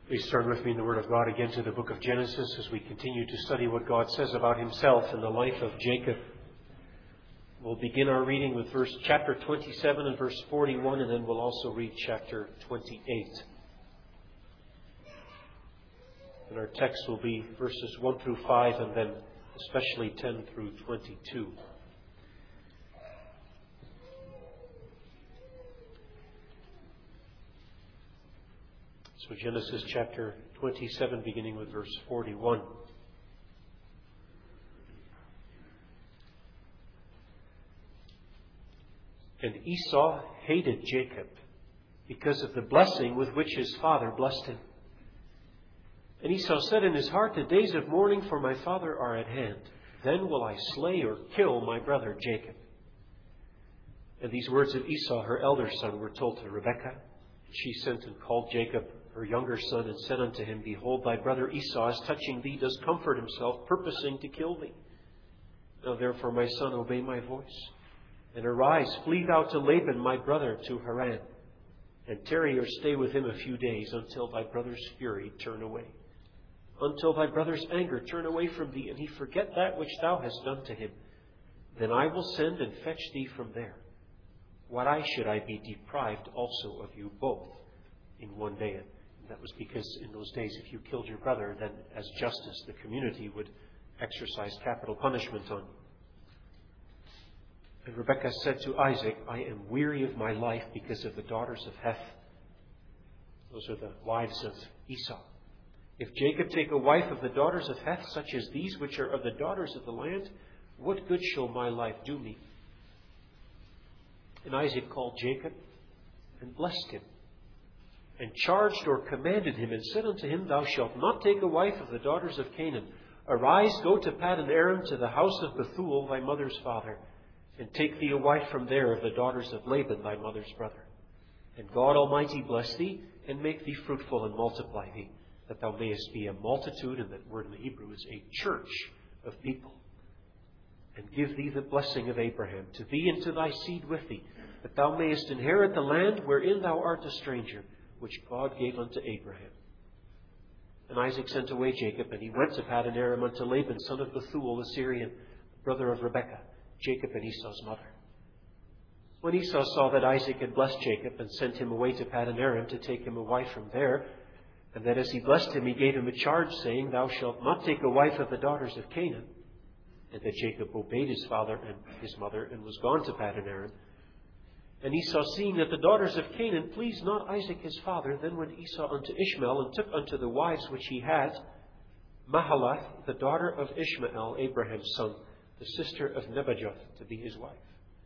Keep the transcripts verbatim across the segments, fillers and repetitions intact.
Please turn with me in the Word of God again to the book of Genesis as we continue to study what God says about himself in the life of Jacob. We'll begin our reading with verse chapter twenty-seven and verse forty-one, and then we'll also read chapter twenty-eight. And our text will be verses one through five and then especially ten through twenty-two. So Genesis chapter twenty-seven, beginning with verse forty-one. And Esau hated Jacob because of the blessing with which his father blessed him. And Esau said in his heart, the days of mourning for my father are at hand. Then will I slay or kill my brother Jacob. And these words of Esau, her elder son, were told to Rebekah. And she sent and called Jacob, her younger son, and said unto him, Behold, thy brother Esau, as touching thee, does comfort himself, purposing to kill thee. Now therefore, my son, obey my voice. And arise, flee thou to Laban, my brother, to Haran. And tarry or stay with him a few days, until thy brother's fury turn away. Until thy brother's anger turn away from thee, and he forget that which thou hast done to him. Then I will send and fetch thee from there. Why should I be deprived also of you both in one day? And that was because in those days, if you killed your brother, then as justice, the community would exercise capital punishment on you. And Rebekah said to Isaac, I am weary of my life because of the daughters of Heth. Those are the wives of Esau. If Jacob take a wife of the daughters of Heth, such as these which are of the daughters of the land, what good shall my life do me? And Isaac called Jacob and blessed him, and charged or commanded him, and said unto him, Thou shalt not take a wife of the daughters of Canaan. Arise, go to Paddan Aram, to the house of Bethuel, thy mother's father, and take thee a wife from there of the daughters of Laban, thy mother's brother. And God Almighty bless thee, and make thee fruitful, and multiply thee, that thou mayest be a multitude, and that word in the Hebrew is a church of people. And give thee the blessing of Abraham, to thee and to thy seed with thee, that thou mayest inherit the land wherein thou art a stranger, which God gave unto Abraham. And Isaac sent away Jacob, and he went to Paddan Aram unto Laban, son of Bethuel the Syrian, brother of Rebekah, Jacob and Esau's mother. When Esau saw that Isaac had blessed Jacob, and sent him away to Paddan Aram to take him a wife from there, and that as he blessed him, he gave him a charge, saying, Thou shalt not take a wife of the daughters of Canaan, and that Jacob obeyed his father and his mother, and was gone to Paddan Aram. And Esau, seeing that the daughters of Canaan pleased not Isaac his father, then went Esau unto Ishmael, and took unto the wives which he had Mahalath, the daughter of Ishmael, Abraham's son, the sister of Nebajoth, to be his wife.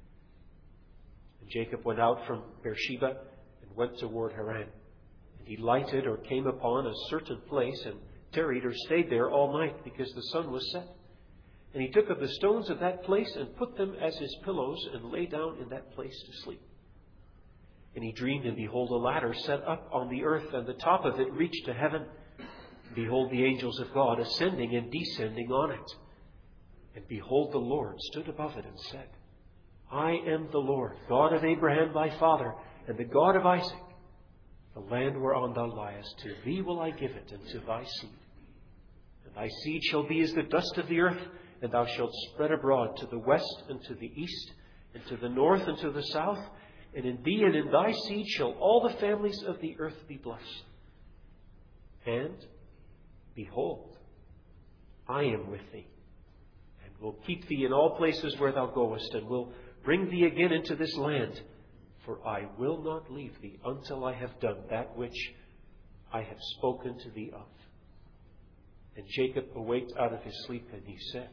And Jacob went out from Beersheba, and went toward Haran. And he lighted or came upon a certain place, and tarried or stayed there all night, because the sun was set. And he took of the stones of that place, and put them as his pillows, and lay down in that place to sleep. And he dreamed, and behold, a ladder set up on the earth, and the top of it reached to heaven. And behold, the angels of God ascending and descending on it. And behold, the Lord stood above it, and said, I am the Lord, God of Abraham thy father, and the God of Isaac. The land whereon thou liest, to thee will I give it, and to thy seed. And thy seed shall be as the dust of the earth, and thou shalt spread abroad to the west and to the east, and to the north and to the south. And in thee and in thy seed shall all the families of the earth be blessed. And, behold, I am with thee, and will keep thee in all places where thou goest, and will bring thee again into this land. For I will not leave thee until I have done that which I have spoken to thee of. And Jacob awaked out of his sleep, and he said,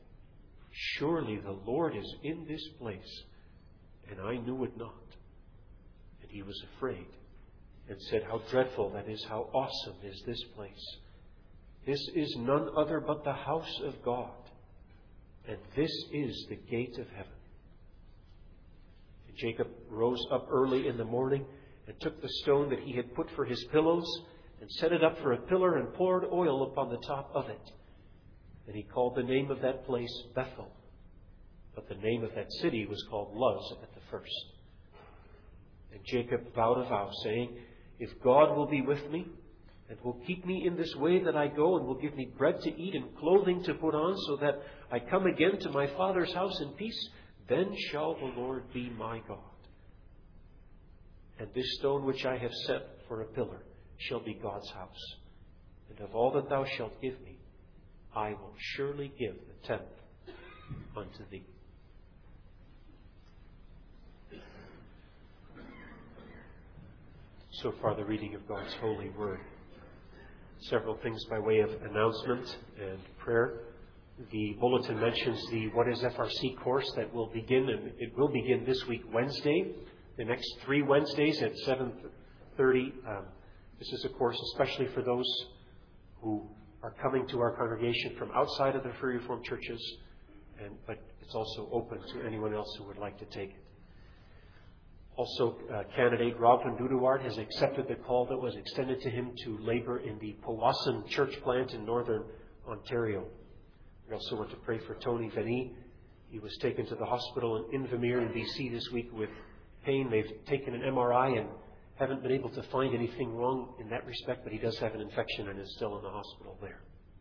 Surely the Lord is in this place, and I knew it not. And he was afraid, and said, How dreadful that is, how awesome is this place. This is none other but the house of God, and this is the gate of heaven. And Jacob rose up early in the morning, and took the stone that he had put for his pillows, and set it up for a pillar, and poured oil upon the top of it. And he called the name of that place Bethel. But the name of that city was called Luz at the first. And Jacob vowed a vow, saying, If God will be with me, and will keep me in this way that I go, and will give me bread to eat and clothing to put on, so that I come again to my Father's house in peace, then shall the Lord be my God. And this stone which I have set for a pillar shall be God's house. And of all that thou shalt give me, I will surely give the tenth unto thee. So far, the reading of God's holy word. Several things by way of announcement and prayer. The bulletin mentions the What is F R C course that will begin, and it will begin this week, Wednesday. The next three Wednesdays at seven thirty. Um, this is a course especially for those who are coming to our congregation from outside of the Free Reformed churches, and but it's also open to anyone else who would like to take it. Also, uh, candidate Robin Dudeward has accepted the call that was extended to him to labor in the Powassan church plant in northern Ontario. We also want to pray for Tony Veni. He was taken to the hospital in Invermere in B C this week with pain. They've taken an M R I and haven't been able to find anything wrong in that respect, but he does have an infection and is still in the hospital there.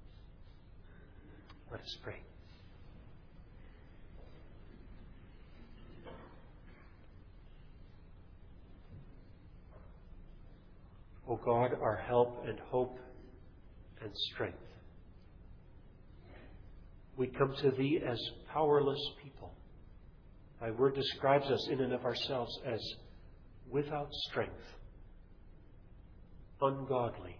Let us pray. O God, our help and hope and strength, we come to Thee as powerless people. Thy word describes us in and of ourselves as without strength, ungodly.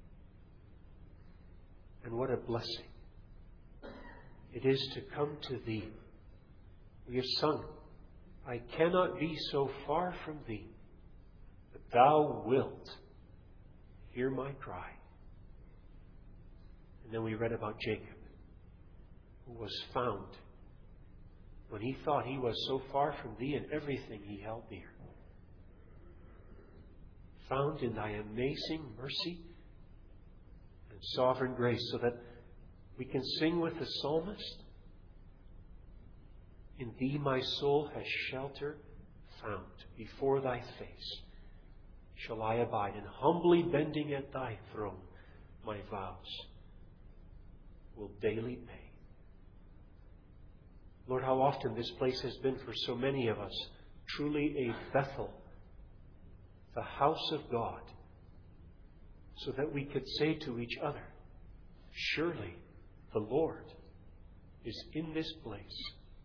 And what a blessing it is to come to Thee. We have sung, I cannot be so far from Thee, but Thou wilt hear my cry. And then we read about Jacob, who was found when he thought he was so far from Thee and everything he held dear. Found in Thy amazing mercy and sovereign grace, so that we can sing with the psalmist, in Thee my soul has shelter found. Before Thy face shall I abide, and humbly bending at Thy throne, my vows will daily pay. Lord, how often this place has been for so many of us truly a Bethel, the house of God, so that we could say to each other, surely the Lord is in this place.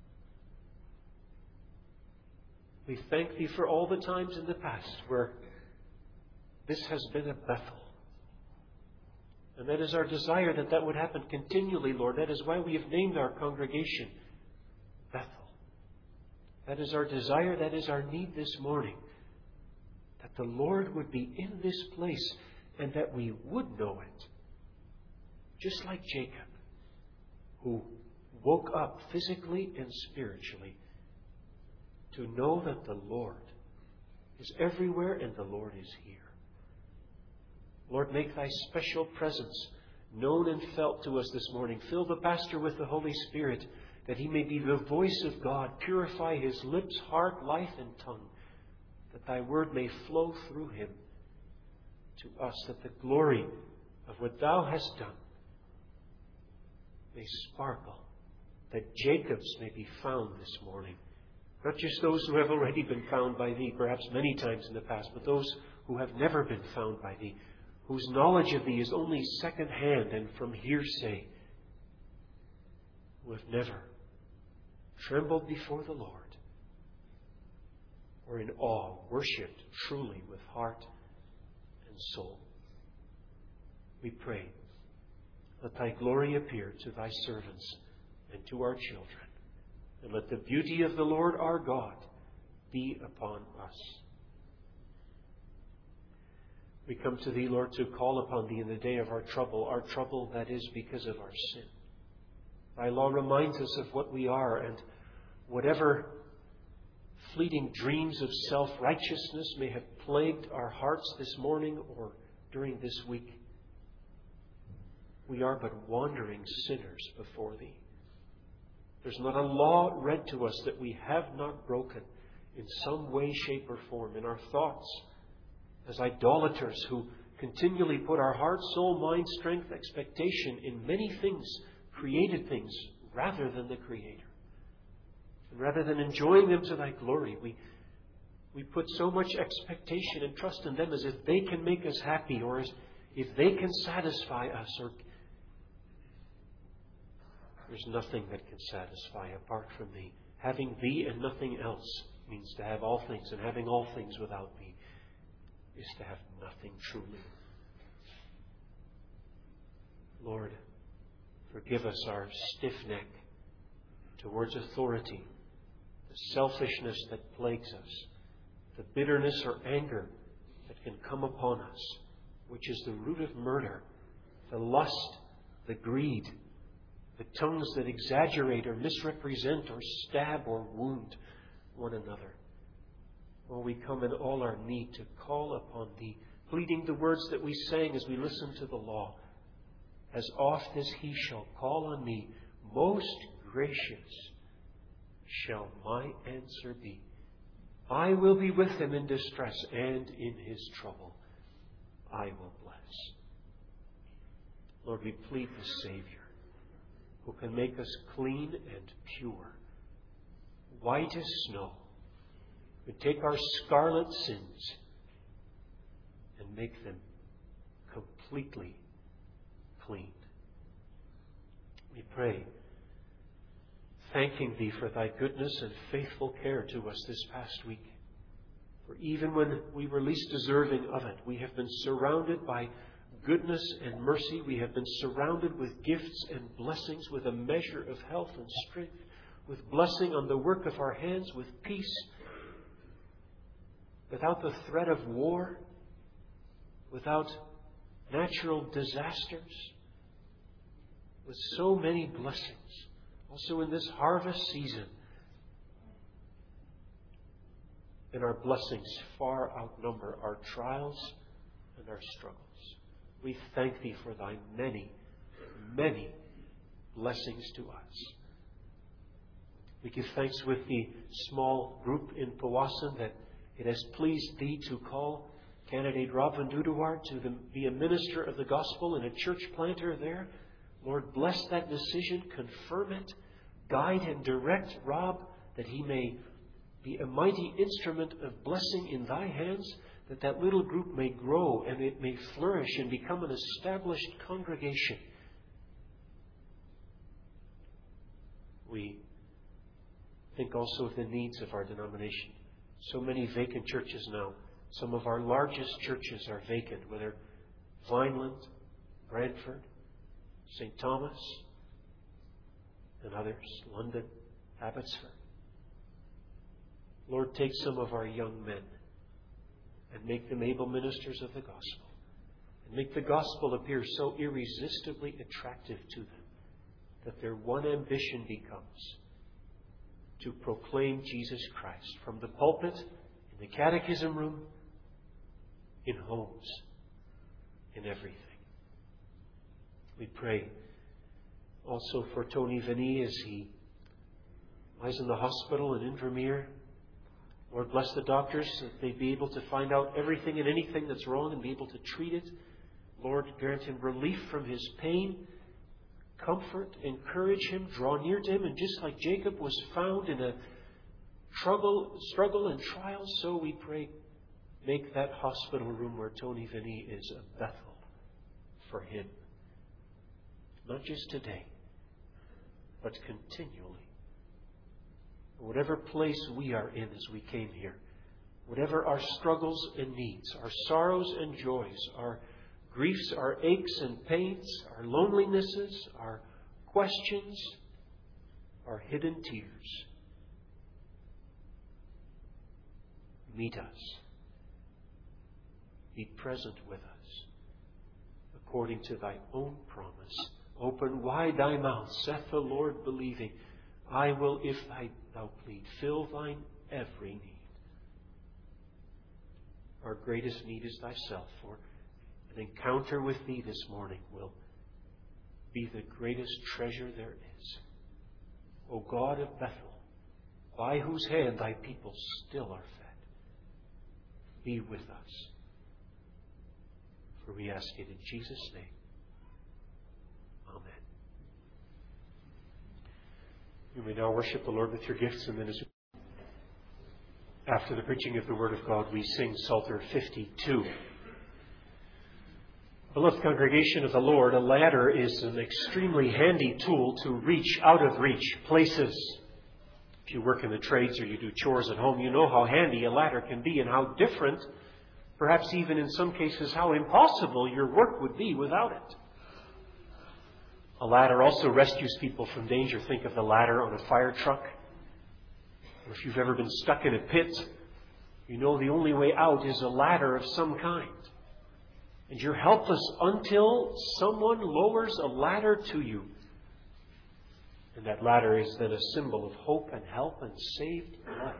We thank Thee for all the times in the past where this has been a Bethel. And that is our desire that that would happen continually, Lord. That is why we have named our congregation Bethel. That is our desire, that is our need this morning. That the Lord would be in this place and that we would know it. Just like Jacob, who woke up physically and spiritually to know that the Lord is everywhere and the Lord is here. Lord, make Thy special presence known and felt to us this morning. Fill the pastor with the Holy Spirit, that he may be the voice of God. Purify his lips, heart, life, and tongue, that Thy word may flow through him to us, that the glory of what Thou hast done may sparkle, that Jacob's may be found this morning. Not just those who have already been found by Thee, perhaps many times in the past, but those who have never been found by Thee, whose knowledge of Thee is only second-hand and from hearsay, who have never trembled before the Lord, or in awe worshipped truly with heart and soul. We pray, let Thy glory appear to Thy servants and to our children, and let the beauty of the Lord our God be upon us. We come to Thee, Lord, to call upon Thee in the day of our trouble, our trouble that is because of our sin. Thy law reminds us of what we are, and whatever fleeting dreams of self-righteousness may have plagued our hearts this morning or during this week, we are but wandering sinners before Thee. There's not a law read to us that we have not broken in some way, shape, or form in our thoughts, as idolaters who continually put our heart, soul, mind, strength, expectation in many things, created things, rather than the Creator. And rather than enjoying them to Thy glory, we, we put so much expectation and trust in them as if they can make us happy, or as if they can satisfy us. Or There's nothing that can satisfy apart from Thee. Having Thee and nothing else means to have all things, and having all things without Thee is to have nothing truly. Lord, forgive us our stiff neck towards authority, the selfishness that plagues us, the bitterness or anger that can come upon us, which is the root of murder, the lust, the greed, the tongues that exaggerate or misrepresent or stab or wound one another. Oh, we come in all our need to call upon Thee, pleading the words that we sang as we listened to the law. As oft as he shall call on me, most gracious shall my answer be. I will be with him in distress, and in his trouble I will bless. Lord, we plead the Savior, who can make us clean and pure, white as snow, who take our scarlet sins and make them completely clean. We pray, thanking Thee for Thy goodness and faithful care to us this past week. For even when we were least deserving of it, we have been surrounded by goodness and mercy. We have been surrounded with gifts and blessings, with a measure of health and strength, with blessing on the work of our hands, with peace, without the threat of war, without natural disasters, with so many blessings. Also in this harvest season, and our blessings far outnumber our trials and our struggles. We thank Thee for Thy many, many blessings to us. We give thanks with the small group in Powassan that it has pleased Thee to call candidate Rob Van Dudewaard to the, be a minister of the gospel and a church planter there. Lord, bless that decision, confirm it, guide and direct Rob, that he may be a mighty instrument of blessing in Thy hands, that that little group may grow and it may flourish and become an established congregation. We think also of the needs of our denomination. So many vacant churches now. Some of our largest churches are vacant, whether Vineland, Brantford, Saint Thomas, and others, London, Abbotsford. Lord, take some of our young men and make them able ministers of the gospel. And make the gospel appear so irresistibly attractive to them that their one ambition becomes to proclaim Jesus Christ from the pulpit, in the catechism room, in homes, in everything. We pray also for Tony Vinny as he lies in the hospital in Invermere. Lord, bless the doctors that they be able to find out everything and anything that's wrong and be able to treat it. Lord, grant him relief from his pain. Comfort, encourage him, draw near to him. And just like Jacob was found in a struggle, struggle and trial, so we pray, make that hospital room where Tony Vinny is a Bethel for him. Not just today, but continually. Whatever place we are in as we came here, whatever our struggles and needs, our sorrows and joys, our griefs, our aches and pains, our lonelinesses, our questions, our hidden tears, meet us. Be present with us according to Thy own promise. Open wide Thy mouth, saith the Lord, believing. I will, if I, Thou plead, fill Thine every need. Our greatest need is Thyself, for an encounter with Thee this morning will be the greatest treasure there is. O God of Bethel, by whose hand Thy people still are fed, be with us. For we ask it in Jesus' name. Amen. You may now worship the Lord with your gifts, and then as after the preaching of the Word of God, we sing Psalter fifty-two. Beloved congregation of the Lord, a ladder is an extremely handy tool to reach out of reach places. If you work in the trades or you do chores at home, you know how handy a ladder can be and how different, perhaps even in some cases, how impossible your work would be without it. A ladder also rescues people from danger. Think of the ladder on a fire truck. Or if you've ever been stuck in a pit, you know the only way out is a ladder of some kind. And you're helpless until someone lowers a ladder to you. And that ladder is then a symbol of hope and help and saved life.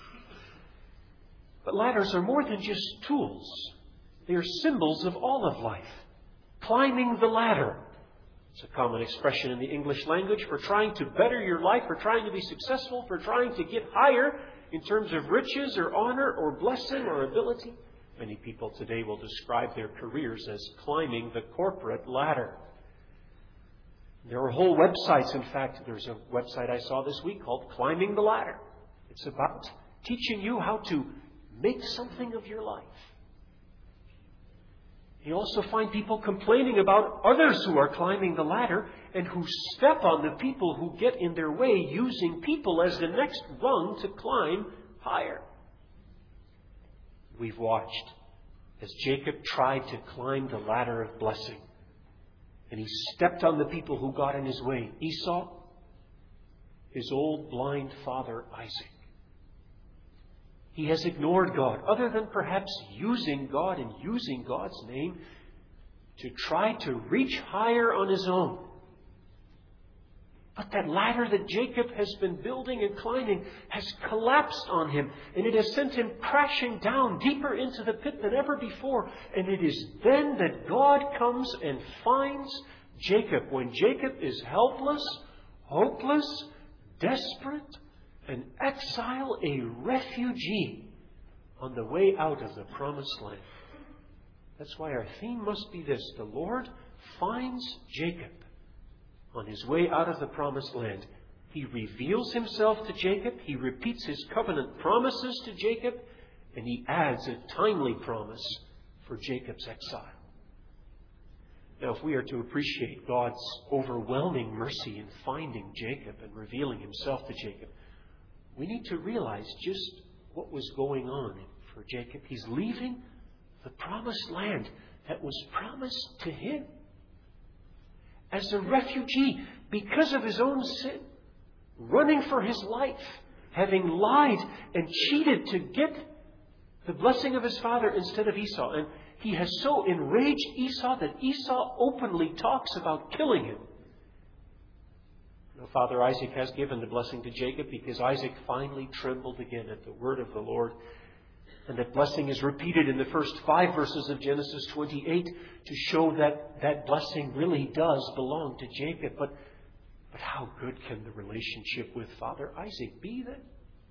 But ladders are more than just tools. They are symbols of all of life. Climbing the ladder. It's a common expression in the English language for trying to better your life, for trying to be successful, for trying to get higher in terms of riches or honor or blessing or ability. Many people today will describe their careers as climbing the corporate ladder. There are whole websites. In fact, there's a website I saw this week called Climbing the Ladder. It's about teaching you how to make something of your life. You also find people complaining about others who are climbing the ladder and who step on the people who get in their way, using people as the next rung to climb higher. We've watched as Jacob tried to climb the ladder of blessing. And he stepped on the people who got in his way. Esau, his old blind father Isaac. He has ignored God, other than perhaps using God and using God's name to try to reach higher on his own. But that ladder that Jacob has been building and climbing has collapsed on him, and it has sent him crashing down deeper into the pit than ever before. And it is then that God comes and finds Jacob, when Jacob is helpless, hopeless, desperate, an exile, a refugee on the way out of the promised land. That's why our theme must be this: the Lord finds Jacob on his way out of the promised land. He reveals himself to Jacob, he repeats his covenant promises to Jacob, and he adds a timely promise for Jacob's exile. Now, if we are to appreciate God's overwhelming mercy in finding Jacob and revealing himself to Jacob, we need to realize just what was going on for Jacob. He's leaving the promised land that was promised to him as a refugee because of his own sin, running for his life, having lied and cheated to get the blessing of his father instead of Esau. And he has so enraged Esau that Esau openly talks about killing him. Now, Father Isaac has given the blessing to Jacob because Isaac finally trembled again at the word of the Lord. And that blessing is repeated in the first five verses of Genesis twenty-eight to show that that blessing really does belong to Jacob. But, but how good can the relationship with Father Isaac be then?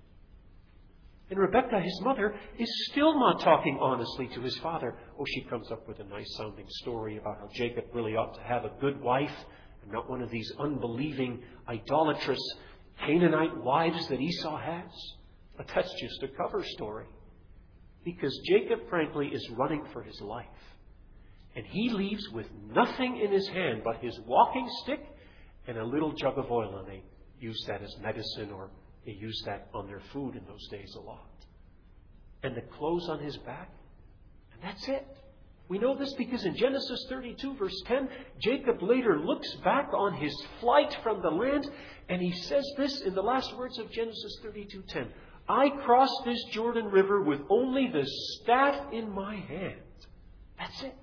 And Rebekah, his mother, is still not talking honestly to his father. Oh, she comes up with a nice sounding story about how Jacob really ought to have a good wife and not one of these unbelieving, idolatrous Canaanite wives that Esau has. But that's just a cover story. Because Jacob, frankly, is running for his life. And he leaves with nothing in his hand but his walking stick and a little jug of oil. And they use that as medicine, or they used that on their food in those days a lot. And the clothes on his back. And that's it. We know this because in Genesis thirty-two, verse ten, Jacob later looks back on his flight from the land, and he says this in the last words of Genesis thirty-two ten. I crossed this Jordan River with only the staff in my hand. That's it.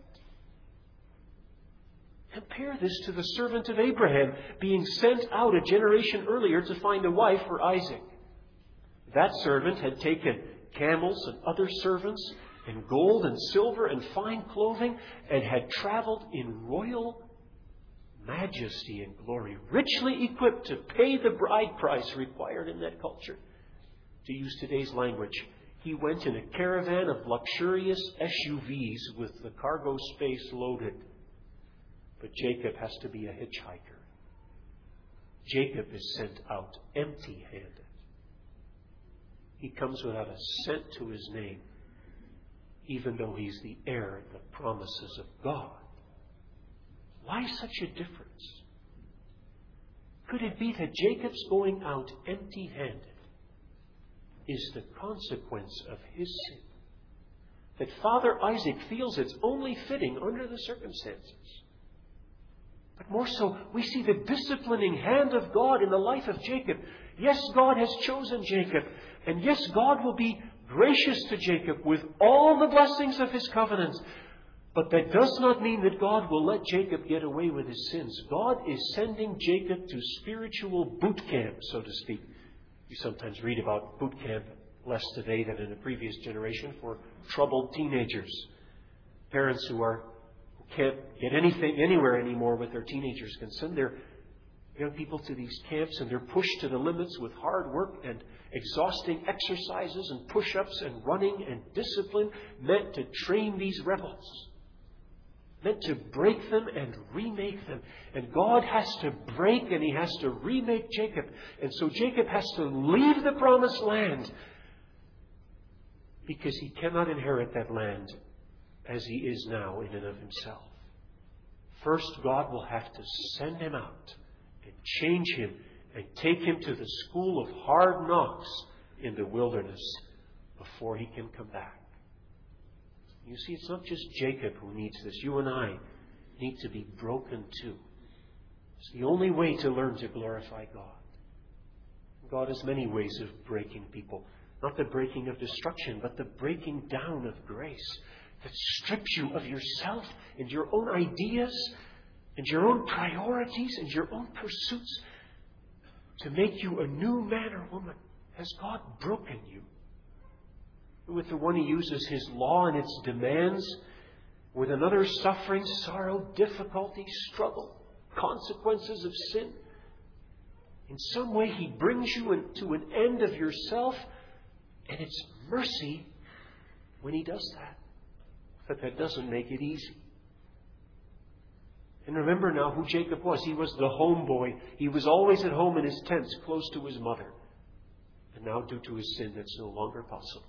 Compare this to the servant of Abraham being sent out a generation earlier to find a wife for Isaac. That servant had taken camels and other servants and gold and silver and fine clothing and had traveled in royal majesty and glory, richly equipped to pay the bride price required in that culture. To use today's language, He went in a caravan of luxurious S U Vs with the cargo space loaded. But Jacob has to be a hitchhiker. Jacob is sent out empty-handed. He comes without a cent to his name, even though he's the heir of the promises of God. Why such a difference? Could it be that Jacob's going out empty-handed is the consequence of his sin? That Father Isaac feels it's only fitting under the circumstances. But more so, we see the disciplining hand of God in the life of Jacob. Yes, God has chosen Jacob. And yes, God will be gracious to Jacob with all the blessings of his covenant. But that does not mean that God will let Jacob get away with his sins. God is sending Jacob to spiritual boot camp, so to speak. You sometimes read about boot camp less today than in a previous generation for troubled teenagers. Parents who are who can't get anything anywhere anymore with their teenagers can send their young people to these camps, and they're pushed to the limits with hard work and exhausting exercises and push-ups and running and discipline meant to train these rebels. Meant to break them and remake them. And God has to break and He has to remake Jacob. And so Jacob has to leave the promised land because he cannot inherit that land as he is now in and of himself. First, God will have to send him out and change him and take him to the school of hard knocks in the wilderness before he can come back. You see, it's not just Jacob who needs this. You and I need to be broken too. It's the only way to learn to glorify God. God has many ways of breaking people. Not the breaking of destruction, but the breaking down of grace that strips you of yourself and your own ideas and your own priorities and your own pursuits to make you a new man or woman. Has God broken you? With the one He uses His law and its demands, with another suffering, sorrow, difficulty, struggle, consequences of sin. In some way He brings you to an end of yourself, and it's mercy when He does that. But that doesn't make it easy. And remember now who Jacob was. He was the homeboy. He was always at home in his tents, close to his mother. And now due to his sin, that's no longer possible.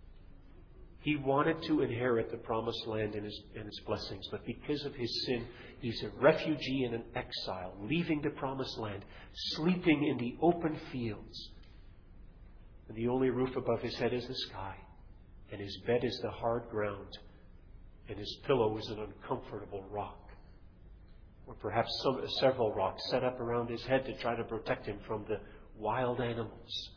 He wanted to inherit the promised land and, his, and its blessings, but because of his sin, he's a refugee and an exile, leaving the promised land, sleeping in the open fields. And the only roof above his head is the sky, and his bed is the hard ground, and his pillow is an uncomfortable rock, or perhaps some, several rocks set up around his head to try to protect him from the wild animals.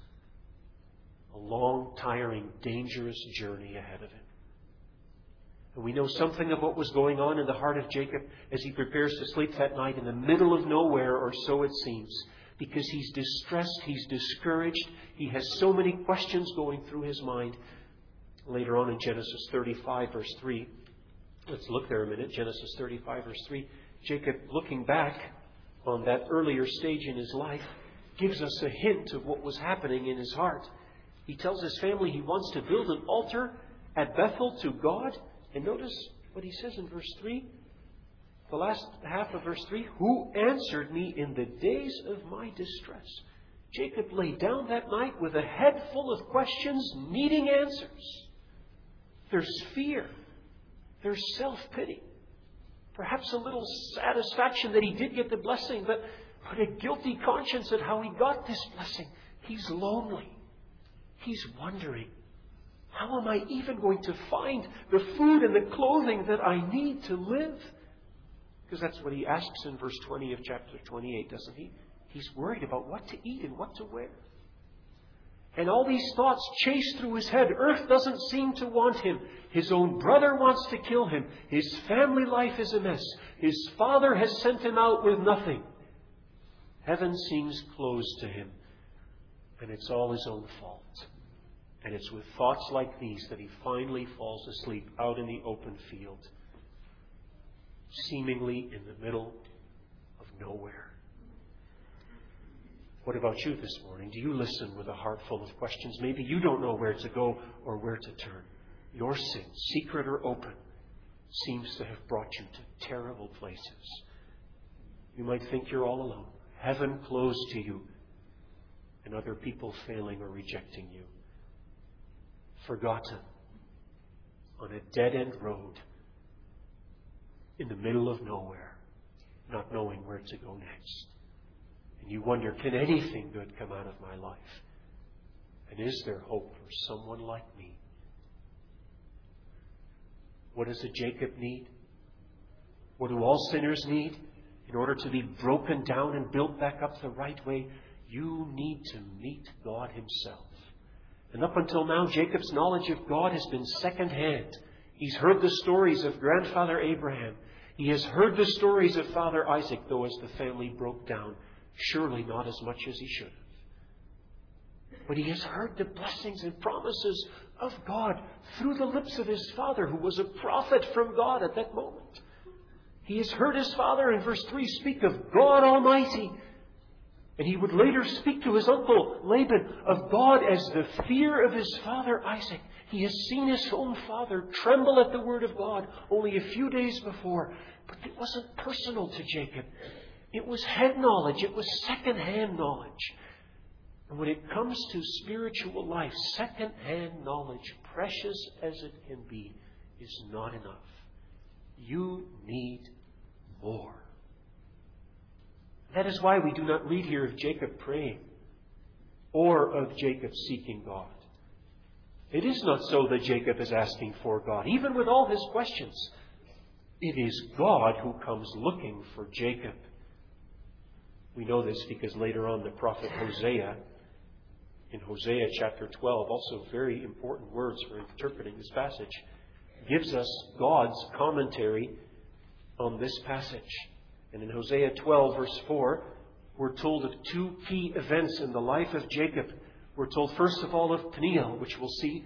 A long, tiring, dangerous journey ahead of him. And we know something of what was going on in the heart of Jacob as he prepares to sleep that night in the middle of nowhere, or so it seems. Because he's distressed, he's discouraged, he has so many questions going through his mind. Later on in Genesis thirty-five, verse three, let's look there a minute. Genesis thirty-five, verse three. Jacob, looking back on that earlier stage in his life, gives us a hint of what was happening in his heart. He tells his family he wants to build an altar at Bethel to God. And notice what he says in verse three. The last half of verse three. Who answered me in the days of my distress? Jacob lay down that night with a head full of questions needing answers. There's fear. There's self-pity. Perhaps a little satisfaction that he did get the blessing, but, but a guilty conscience at how he got this blessing. He's lonely. He's wondering, how am I even going to find the food and the clothing that I need to live? Because that's what he asks in verse twenty of chapter twenty-eight, doesn't he? He's worried about what to eat and what to wear. And all these thoughts chase through his head. Earth doesn't seem to want him. His own brother wants to kill him. His family life is a mess. His father has sent him out with nothing. Heaven seems closed to him. And it's all his own fault. And it's with thoughts like these that he finally falls asleep out in the open field, seemingly in the middle of nowhere. What about you this morning? Do you listen with a heart full of questions? Maybe you don't know where to go or where to turn. Your sin, secret or open, seems to have brought you to terrible places. You might think you're all alone. Heaven closed to you, and other people failing or rejecting you. Forgotten on a dead-end road in the middle of nowhere, not knowing where to go next. And you wonder, can anything good come out of my life? And is there hope for someone like me? What does a Jacob need? What do all sinners need? In order to be broken down and built back up the right way, you need to meet God Himself. And up until now, Jacob's knowledge of God has been second-hand. He's heard the stories of grandfather Abraham. He has heard the stories of Father Isaac, though as the family broke down, surely not as much as he should have. But he has heard the blessings and promises of God through the lips of his father, who was a prophet from God at that moment. He has heard his father in verse three speak of God Almighty. And he would later speak to his uncle Laban of God as the fear of his father Isaac. He has seen his own father tremble at the word of God only a few days before. But it wasn't personal to Jacob. It was head knowledge. It was second-hand knowledge. And when it comes to spiritual life, second-hand knowledge, precious as it can be, is not enough. You need more. That is why we do not read here of Jacob praying or of Jacob seeking God. It is not so that Jacob is asking for God, even with all his questions. It is God who comes looking for Jacob. We know this because later on the prophet Hosea, in Hosea chapter twelve, also very important words for interpreting this passage, gives us God's commentary on this passage. And in Hosea twelve, verse four, we're told of two key events in the life of Jacob. We're told, first of all, of Peniel, which we'll see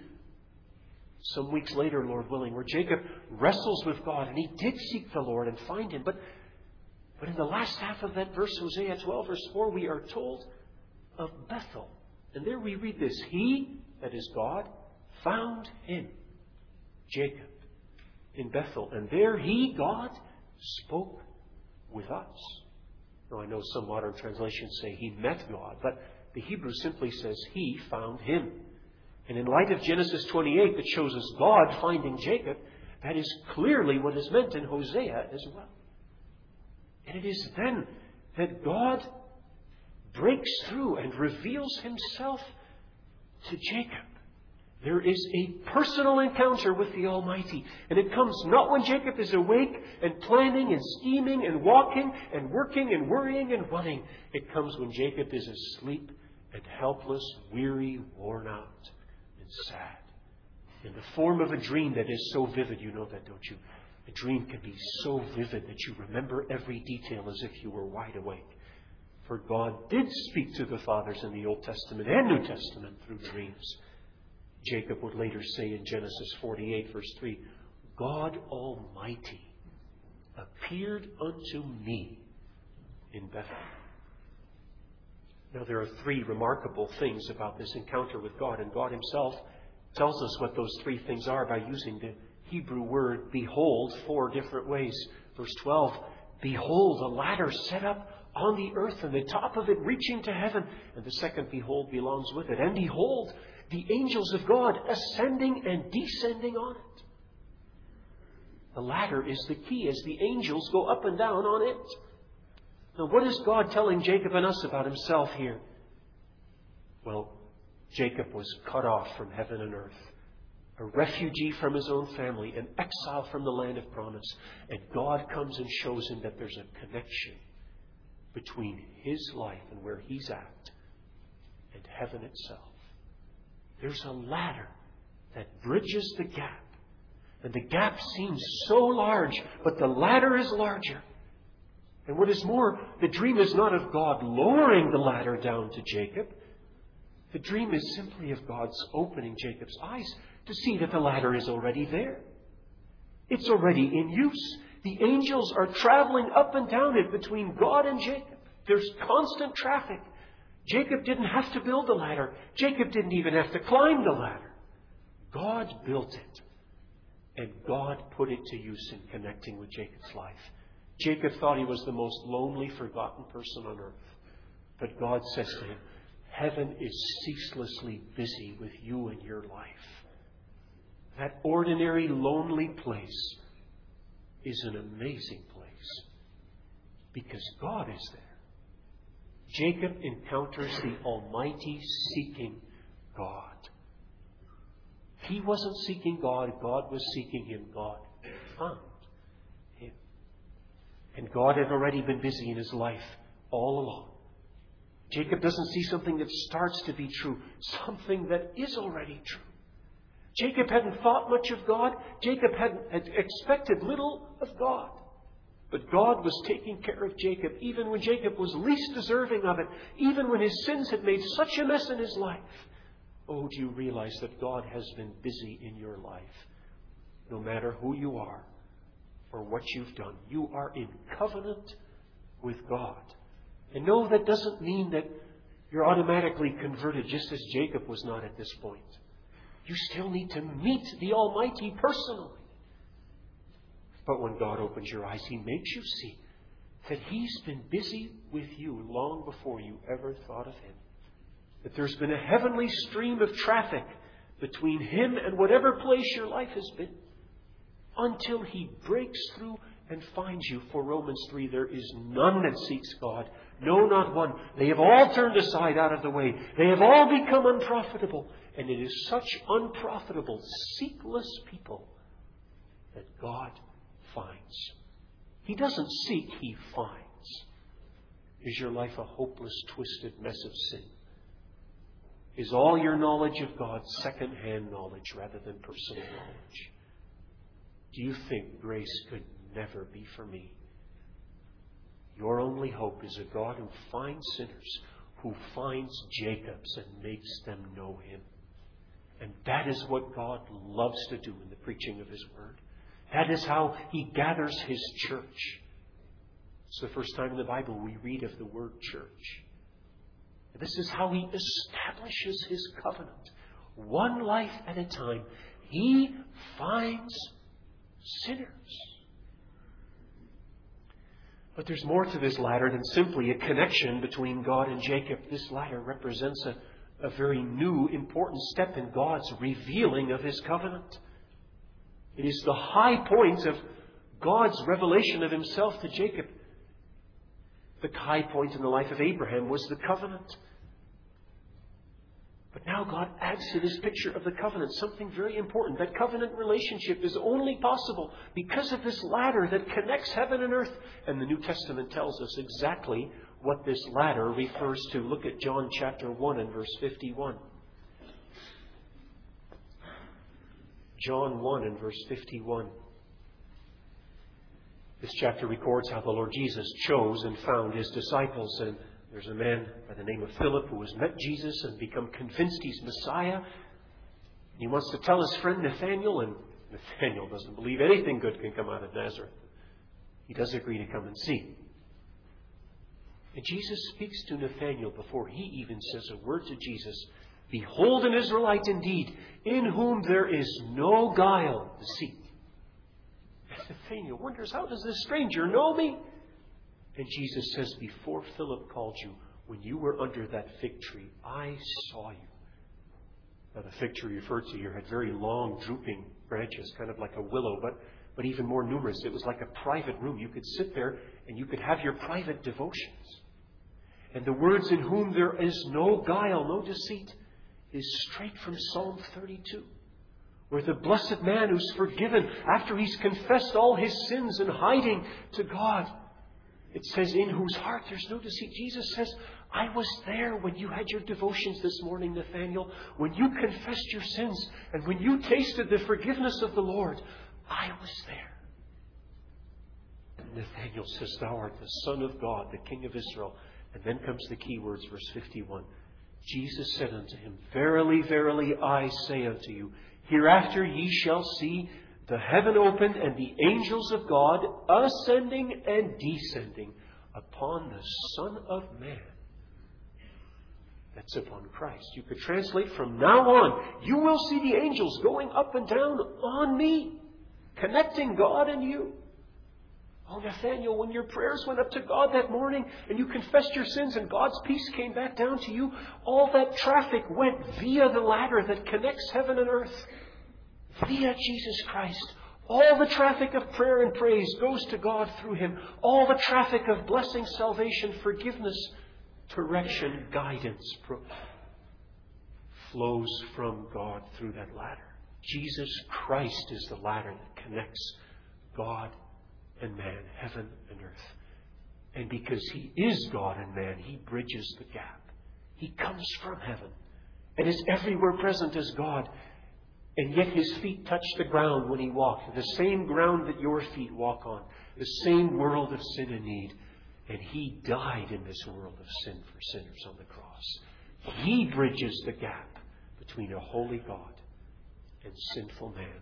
some weeks later, Lord willing, where Jacob wrestles with God. And he did seek the Lord and find Him. But, but in the last half of that verse, Hosea twelve, verse four, we are told of Bethel. And there we read this: He, that is God, found him, Jacob, in Bethel. And there He, God, spoke with us. Now, I know some modern translations say He met God, but the Hebrew simply says He found him. And in light of Genesis twenty-eight, that shows us God finding Jacob, that is clearly what is meant in Hosea as well. And it is then that God breaks through and reveals Himself to Jacob. There is a personal encounter with the Almighty. And it comes not when Jacob is awake and planning and scheming and walking and working and worrying and running. It comes when Jacob is asleep and helpless, weary, worn out, and sad. In the form of a dream that is so vivid. You know that, don't you? A dream can be so vivid that you remember every detail as if you were wide awake. For God did speak to the fathers in the Old Testament and New Testament through dreams. Jacob would later say in Genesis forty-eight, verse three, God Almighty appeared unto me in Bethel. Now, there are three remarkable things about this encounter with God, and God Himself tells us what those three things are by using the Hebrew word behold four different ways. Verse twelve, behold, a ladder set up on the earth, and the top of it reaching to heaven. And the second behold belongs with it. And behold, the angels of God ascending and descending on it. The ladder is the key as the angels go up and down on it. Now, what is God telling Jacob and us about Himself here? Well, Jacob was cut off from heaven and earth, a refugee from his own family, an exile from the land of promise. And God comes and shows him that there's a connection between his life and where he's at and heaven itself. There's a ladder that bridges the gap. And the gap seems so large, but the ladder is larger. And what is more, the dream is not of God lowering the ladder down to Jacob. The dream is simply of God's opening Jacob's eyes to see that the ladder is already there. It's already in use. The angels are traveling up and down it between God and Jacob. There's constant traffic. Jacob didn't have to build the ladder. Jacob didn't even have to climb the ladder. God built it. And God put it to use in connecting with Jacob's life. Jacob thought he was the most lonely, forgotten person on earth. But God says to him, heaven is ceaselessly busy with you and your life. That ordinary, lonely place is an amazing place because God is there. Jacob encounters the Almighty seeking God. He wasn't seeking God. God was seeking him. God found him. And God had already been busy in his life all along. Jacob doesn't see something that starts to be true, something that is already true. Jacob hadn't thought much of God. Jacob hadn't had expected little of God. But God was taking care of Jacob even when Jacob was least deserving of it, even when his sins had made such a mess in his life. Oh, do you realize that God has been busy in your life? No matter who you are or what you've done, you are in covenant with God. And no, that doesn't mean that you're automatically converted just as Jacob was not at this point. You still need to meet the Almighty personally. But when God opens your eyes, He makes you see that He's been busy with you long before you ever thought of Him. That there's been a heavenly stream of traffic between Him and whatever place your life has been until He breaks through and finds you. For Romans three, there is none that seeks God. No, not one. They have all turned aside out of the way. They have all become unprofitable. And it is such unprofitable, seekless people that God finds. He doesn't seek, He finds. Is your life a hopeless, twisted mess of sin? Is all your knowledge of God second-hand knowledge rather than personal knowledge? Do you think grace could never be for me? Your only hope is a God who finds sinners, who finds Jacobs and makes them know Him. And that is what God loves to do in the preaching of His Word. That is how He gathers His church. It's the first time in the Bible we read of the word church. This is how He establishes His covenant. One life at a time. He finds sinners. But there's more to this ladder than simply a connection between God and Jacob. This ladder represents a, a very new, important step in God's revealing of His covenant. It is the high point of God's revelation of Himself to Jacob. The high point in the life of Abraham was the covenant. But now God adds to this picture of the covenant something very important. That covenant relationship is only possible because of this ladder that connects heaven and earth. And the New Testament tells us exactly what this ladder refers to. Look at John chapter one and verse fifty-one. John one and verse fifty-one. This chapter records how the Lord Jesus chose and found His disciples. And there's a man by the name of Philip who has met Jesus and become convinced He's Messiah. He wants to tell his friend Nathanael, and Nathanael doesn't believe anything good can come out of Nazareth. He does agree to come and see. And Jesus speaks to Nathanael before he even says a word to Jesus. Behold an Israelite indeed, in whom there is no guile, deceit. And Nathanael wonders, how does this stranger know me? And Jesus says, before Philip called you, when you were under that fig tree, I saw you. Now, the fig tree referred to here had very long, drooping branches, kind of like a willow, but, but even more numerous. It was like a private room. You could sit there and you could have your private devotions. And the words, in whom there is no guile, no deceit, is straight from Psalm thirty-two. Where the blessed man who's forgiven after he's confessed all his sins and hiding to God, it says, in whose heart there's no deceit. Jesus says, I was there when you had your devotions this morning, Nathanael. When you confessed your sins and when you tasted the forgiveness of the Lord, I was there. And Nathanael says, thou art the Son of God, the King of Israel. And then comes the key words, verse fifty-one. Jesus said unto him, verily, verily, I say unto you, hereafter ye shall see the heaven opened and the angels of God ascending and descending upon the Son of Man. that's upon Christ. You could translate, from now on, you will see the angels going up and down on me, connecting God and you. Oh, Nathaniel, when your prayers went up to God that morning and you confessed your sins and God's peace came back down to you, all that traffic went via the ladder that connects heaven and earth, via Jesus Christ. All the traffic of prayer and praise goes to God through Him. All the traffic of blessing, salvation, forgiveness, direction, guidance flows from God through that ladder. Jesus Christ is the ladder that connects God and man, heaven and earth. And because He is God and man, He bridges the gap. He comes from heaven and is everywhere present as God. And yet His feet touch the ground when He walked. The same ground that your feet walk on. The same world of sin and need. And He died in this world of sin for sinners on the cross. He bridges the gap between a holy God and sinful man.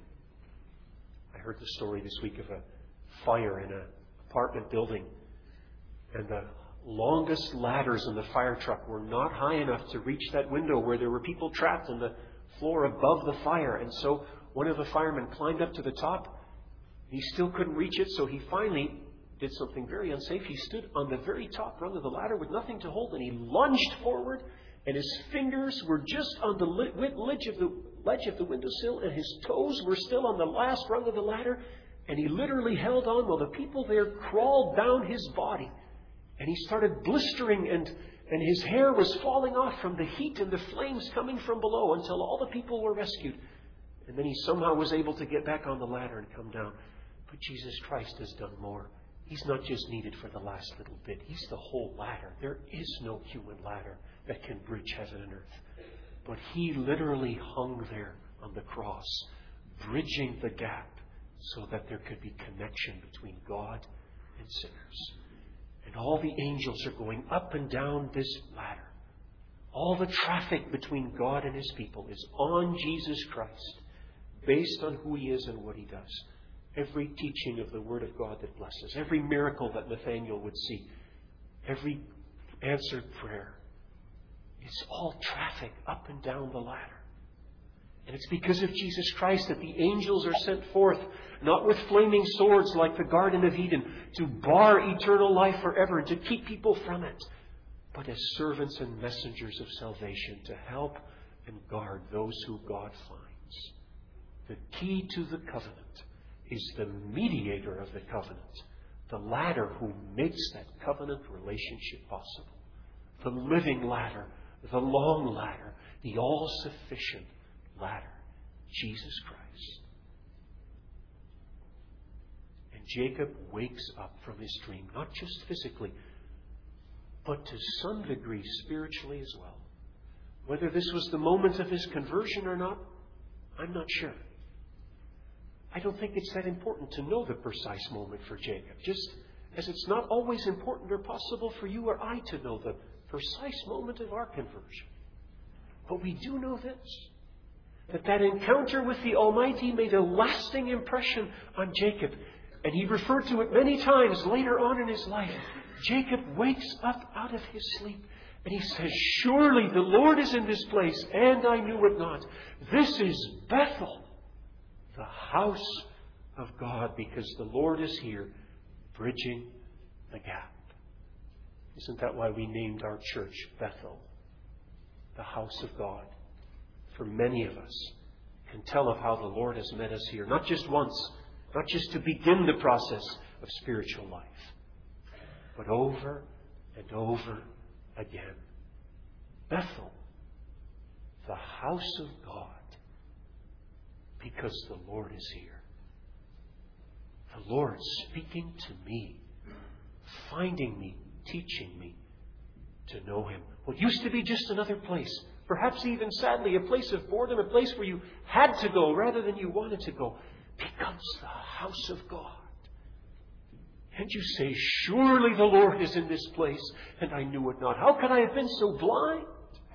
I heard the story this week of a fire in an apartment building. And the longest ladders in the fire truck were not high enough to reach that window where there were people trapped in the floor above the fire. And so one of the firemen climbed up to the top. He still couldn't reach it, so he finally did something very unsafe. He stood on the very top rung of the ladder with nothing to hold, and he lunged forward, and his fingers were just on the ledge of the ledge of the windowsill, and his toes were still on the last rung of the ladder, and he literally held on while the people there crawled down his body. And he started blistering, and, and his hair was falling off from the heat and the flames coming from below until all the people were rescued. And then he somehow was able to get back on the ladder and come down. But Jesus Christ has done more. He's not just needed for the last little bit. He's the whole ladder. There is no human ladder that can bridge heaven and earth. But He literally hung there on the cross, bridging the gap so that there could be connection between God and sinners. And all the angels are going up and down this ladder. All the traffic between God and His people is on Jesus Christ, based on who He is and what He does. Every teaching of the Word of God that blesses, every miracle that Nathaniel would see, every answered prayer, it's all traffic up and down the ladder. And it's because of Jesus Christ that the angels are sent forth, not with flaming swords like the Garden of Eden, to bar eternal life forever and to keep people from it, but as servants and messengers of salvation to help and guard those who God finds. The key to the covenant is the mediator of the covenant, the ladder who makes that covenant relationship possible. The living ladder, the long ladder, the all-sufficient ladder, Jesus Christ. And Jacob wakes up from his dream, not just physically, but to some degree spiritually as well. Whether this was the moment of his conversion or not, I'm not sure. I don't think it's that important to know the precise moment for Jacob, just as it's not always important or possible for you or I to know the precise moment of our conversion. But we do know this, that that encounter with the Almighty made a lasting impression on Jacob. And he referred to it many times later on in his life. Jacob wakes up out of his sleep and he says, "Surely the Lord is in this place, and I knew it not." This is Bethel, the house of God, because the Lord is here, bridging the gap. Isn't that why we named our church Bethel, the house of God? For many of us can tell of how the Lord has met us here, not just once, not just to begin the process of spiritual life, but over and over again. Bethel, the house of God, because the Lord is here. The Lord speaking to me, finding me, teaching me to know Him. What used to be just another place, perhaps even sadly a place of boredom, a place where you had to go rather than you wanted to go, becomes the house of God. And you say, "Surely the Lord is in this place, and I knew it not. How could I have been so blind?"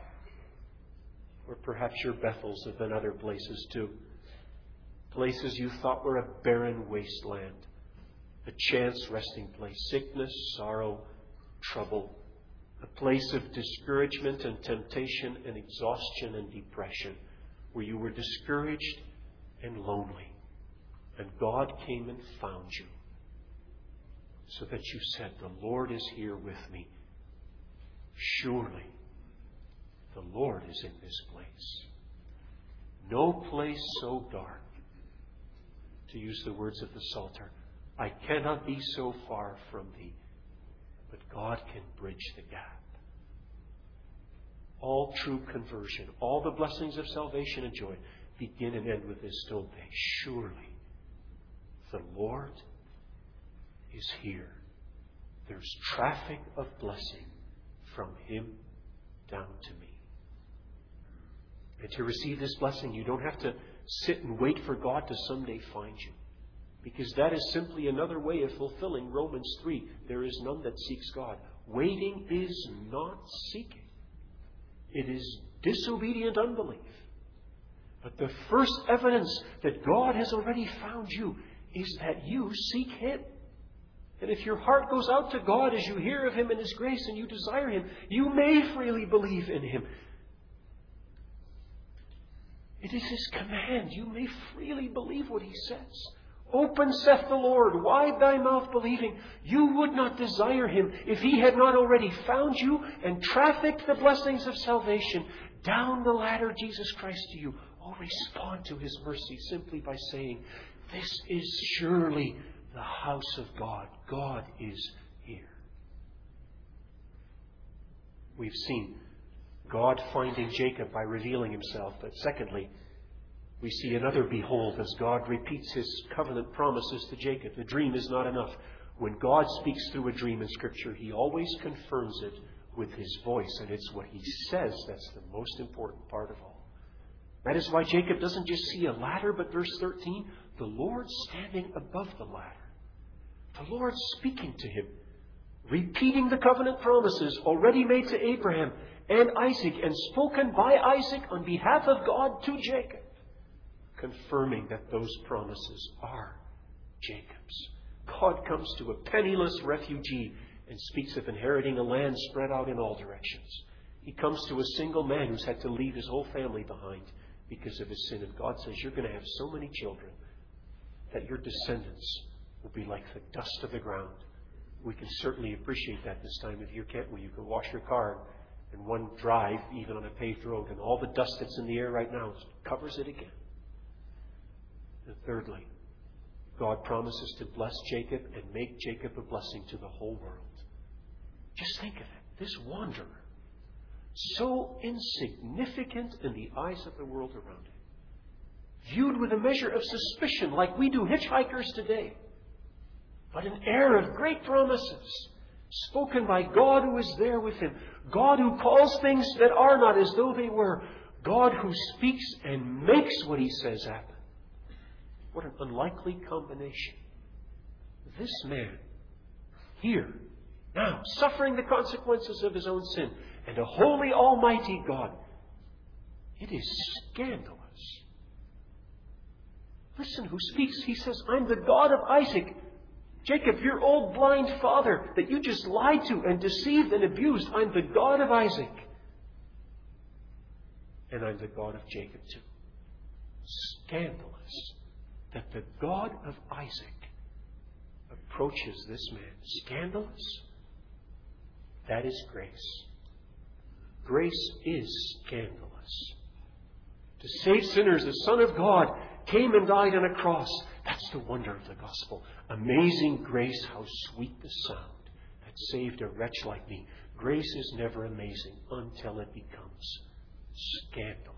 Or perhaps your Bethels have been other places too. Places you thought were a barren wasteland, a chance resting place, sickness, sorrow, trouble, a place of discouragement and temptation and exhaustion and depression, where you were discouraged and lonely. And God came and found you, so that you said, the Lord is here with me. Surely the Lord is in this place. No place so dark, to use the words of the Psalter, I cannot be so far from thee, but God can bridge the gap. All true conversion, all the blessings of salvation and joy begin and end with this, don't they? Surely the Lord is here. There's traffic of blessing from Him down to me. And to receive this blessing, you don't have to sit and wait for God to someday find you. Because that is simply another way of fulfilling Romans three. There is none that seeks God. Waiting is not seeking. It is disobedient unbelief. But the first evidence that God has already found you is that you seek Him. And if your heart goes out to God as you hear of Him and His grace and you desire Him, you may freely believe in Him. It is His command. You may freely believe what He says. Open, saith the Lord, wide thy mouth believing. You would not desire Him if He had not already found you and trafficked the blessings of salvation down the ladder, Jesus Christ, to you. Oh, respond to His mercy simply by saying, this is surely the house of God. God is here. We've seen God finding Jacob by revealing Himself. But secondly, we see another behold as God repeats His covenant promises to Jacob. The dream is not enough. When God speaks through a dream in Scripture, He always confirms it with His voice. And it's what He says that's the most important part of all. That is why Jacob doesn't just see a ladder, but verse thirteen, the Lord standing above the ladder. The Lord speaking to him, repeating the covenant promises already made to Abraham and Isaac and spoken by Isaac on behalf of God to Jacob, confirming that those promises are Jacob's. God comes to a penniless refugee and speaks of inheriting a land spread out in all directions. He comes to a single man who's had to leave his whole family behind because of his sin. And God says, you're going to have so many children that your descendants will be like the dust of the ground. We can certainly appreciate that this time of year, can't we? You can wash your car in one drive, even on a paved road, and all the dust that's in the air right now covers it again. And thirdly, God promises to bless Jacob and make Jacob a blessing to the whole world. Just think of it. This wanderer, so insignificant in the eyes of the world around him, viewed with a measure of suspicion like we do hitchhikers today, but an heir of great promises, spoken by God who is there with him, God who calls things that are not as though they were, God who speaks and makes what He says happen. What an unlikely combination. This man, here, now, suffering the consequences of his own sin, and a holy, almighty God. It is scandalous. Listen who speaks. He says, I'm the God of Isaac. Jacob, your old blind father that you just lied to and deceived and abused. I'm the God of Isaac. And I'm the God of Jacob too. Scandalous that the God of Isaac approaches this man. Scandalous? That is grace. Grace is scandalous. To save sinners, the Son of God came and died on a cross. That's the wonder of the gospel. Amazing grace, how sweet the sound that saved a wretch like me. Grace is never amazing until it becomes scandalous.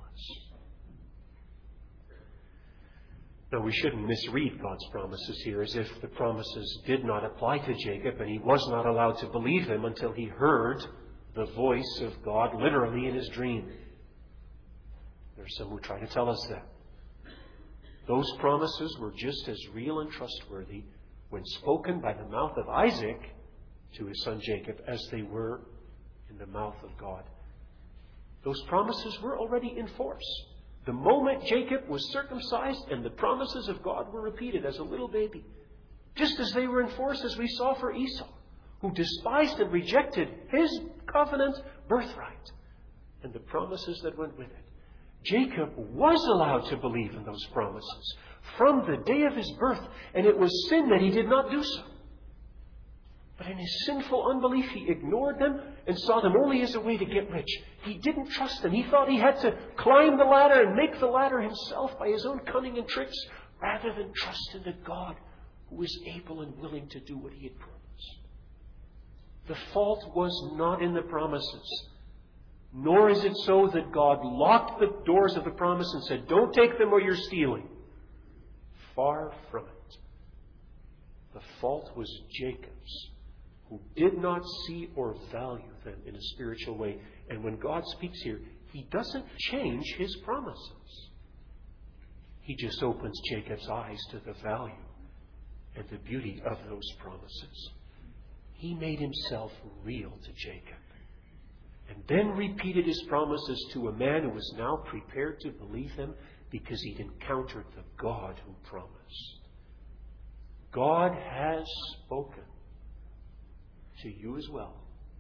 Now, we shouldn't misread God's promises here as if the promises did not apply to Jacob and he was not allowed to believe them until he heard the voice of God literally in his dream. There are some who try to tell us that. Those promises were just as real and trustworthy when spoken by the mouth of Isaac to his son Jacob as they were in the mouth of God. Those promises were already in force. The moment Jacob was circumcised and the promises of God were repeated as a little baby, just as they were in force as we saw for Esau. who despised and rejected his covenant birthright and the promises that went with it. Jacob was allowed to believe in those promises from the day of his birth, and it was sin that he did not do so. But in his sinful unbelief, he ignored them and saw them only as a way to get rich. He didn't trust them. He thought he had to climb the ladder and make the ladder himself by his own cunning and tricks, rather than trust in the God who was able and willing to do what he had promised. The fault was not in the promises. Nor is it so that God locked the doors of the promise and said, don't take them or you're stealing. Far from it. The fault was Jacob's, who did not see or value them in a spiritual way. And when God speaks here, He doesn't change His promises. He just opens Jacob's eyes to the value and the beauty of those promises. He made Himself real to Jacob, and then repeated His promises to a man who was now prepared to believe them because he'd encountered the God who promised. God has spoken to you as well.